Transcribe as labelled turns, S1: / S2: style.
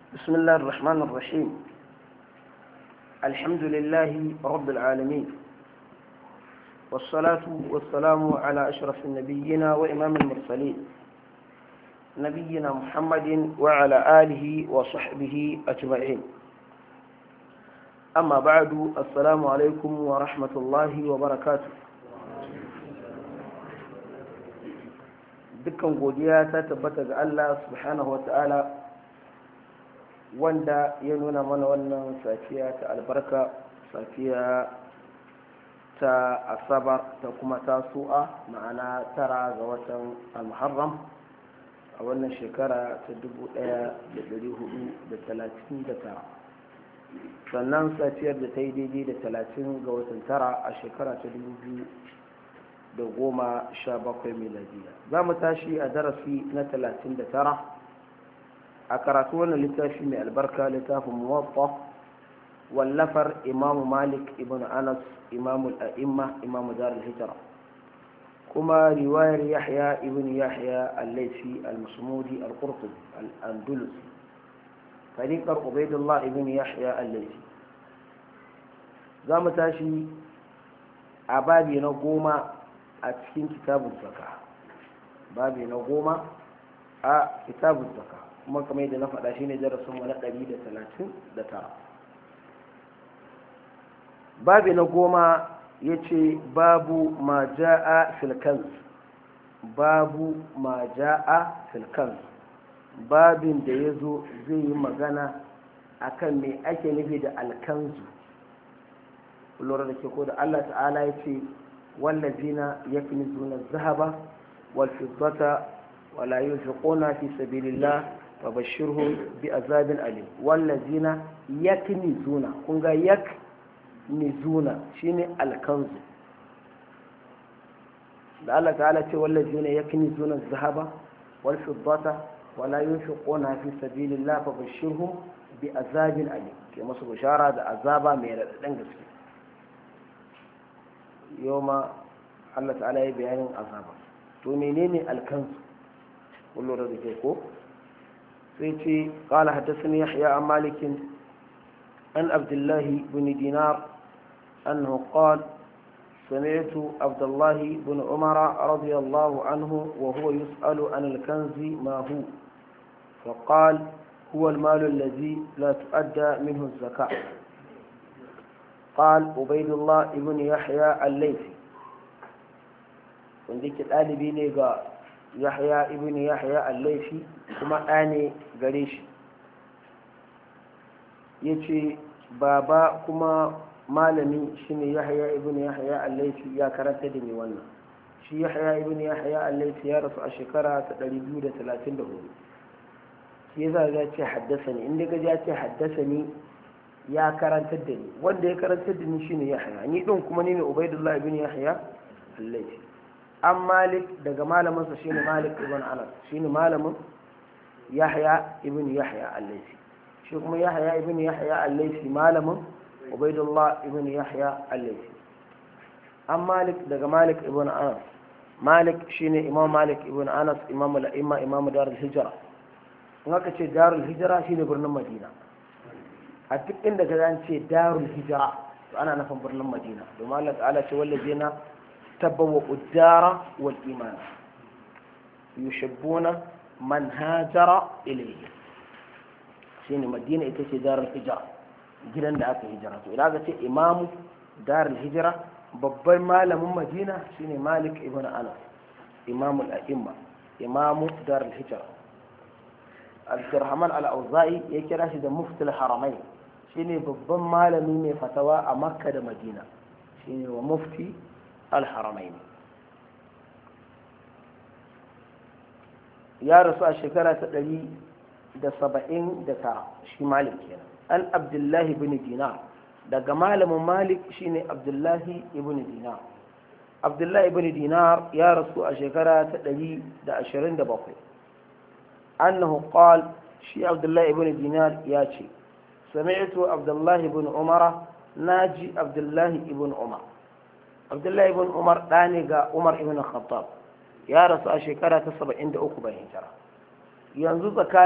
S1: بسم الله الرحمن الرحيم. الحمد لله رب العالمين، والصلاة والسلام على أشرف النبيين وإمام المرسلين نبينا محمد وعلى آله وصحبه أجمعين. أما بعد، السلام عليكم ورحمة الله وبركاته. dukkan godiya ta tabbata ga Allah subhanahu wa ta'ala, wanda ya nuna mana wannan safiya ta albarka, safiya ta asabar ta kuma tasu'a, ma'ana 9 ga watan al-muharram a wannan shekara ta 1439, sannan safiyar da ta yi daidai da 30 ga watan 9 a shekara ta 2017 miladiya. Za mu tashi a darasi na 39 a karatu wannan littafi mai albarka, littafin muwatta wallafar imamu malik ibn anas, imamu al'imma, imamu darul hijra, kuma riwayar yahya ibn yahya al-laythi al-masmudi al-qurtubi al-andalusi, tariqar ubaidullah ibn yahya al-laythi. za mu tashi a babi na 10 a cikin kitabun zaka, babi na 10 a kitabun zaka, kuma kamar yadda na faɗa shine darasin mu na 139. babi na 10 yace babu ma jaa fil kanz, babu ma jaa fil kanz, babin da yazo zai yi magana akan me ake nufi da alkanzu. lura da ke ko da Allah ta'ala yace والذين يكنزون الذهب والفضة ولا ينفقون في سبيل الله فبشرهم بعذاب أليم. والذين يكنزون، كونغا يكنزون شيني الكنز. الله تعالى والذين يكنزون الذهب والفضة ولا ينفقون في سبيل الله فبشرهم بعذاب أليم. كما بشارة عذابا من الدنجس yoma Allah ta'ala ya bayanin azaba. To menene alkansu? kullu da ke ko sai ce qala hadathani yahya an malik an abdullah ibn dinar annahu qala سمعت عبد الله بن عمر رضي الله عنه وهو يسأل عن الكنز ما هو، فقال هو المال الذي لا تؤدى منه الزكاة. قال عبيد الله ابن يحيى الليثي، wanda ke ɗalibi ne ga yahya ibn yahya al-laifi kuma ɗane gare shi, ya ce baba kuma malami shine yahya ibn yahya al-laifi ya karanta da ni wannan. shi yahya ibn yahya al-laifi ya rasu a shekara ta 234. shi yasa ya ce haddasa ni, inda gaji ya ce haddasa ni ya karantar da ni, wanda ya karantar da ni shine yahya, ni din kuma ni ne ubaidullah ibn yahya al-laythi. an malik daga malaminsa shine malik ibn anas, shine malamin yahya ibn yahya al-laythi. shi kuma yahya ibn yahya al-laythi malamin ubaidullah ibn yahya al-laythi. an malik daga malik ibn anas, malik shine imam malik ibn anas, imam al-a'imma, imam darul hijra. in aka ce darul hijra shine birnin madina. a duk inda ka zan ce darul hijira to ana nufin birnin madina, domin Allah ta'ala ce wallazina tabawwa uddara wal imana yushabbuna man hajara ilayhi. shine madina ita ce darul hijira, gidan da aka hijira. to idan ka ce imamu darul hijira, babban malamin madina shine malik ibn anas, imamul a'imma, imamu darul hijira. Abdurrahman al-Auza'i ya kira shi da muftul haramain, shine babban malami mai fatawa a Makka da Madina, shine wa mufti al-haramain. ya rasu a shekara ta 179, shi Malik kenan. an Abdullahi ibn Dinar, daga malamin Malik shine Abdullahi ibn Dinar. Abdullahi ibn Dinar ya rasu a shekara ta 127. أنه قال شي عبد الله بن دينار ياتي سمعت عبد الله بن عمر ناجي عبد الله بن عمر. عبد الله بن عمر داني عمر بن الخطاب يا رسول شكرا 73 bayan hijira. yanzu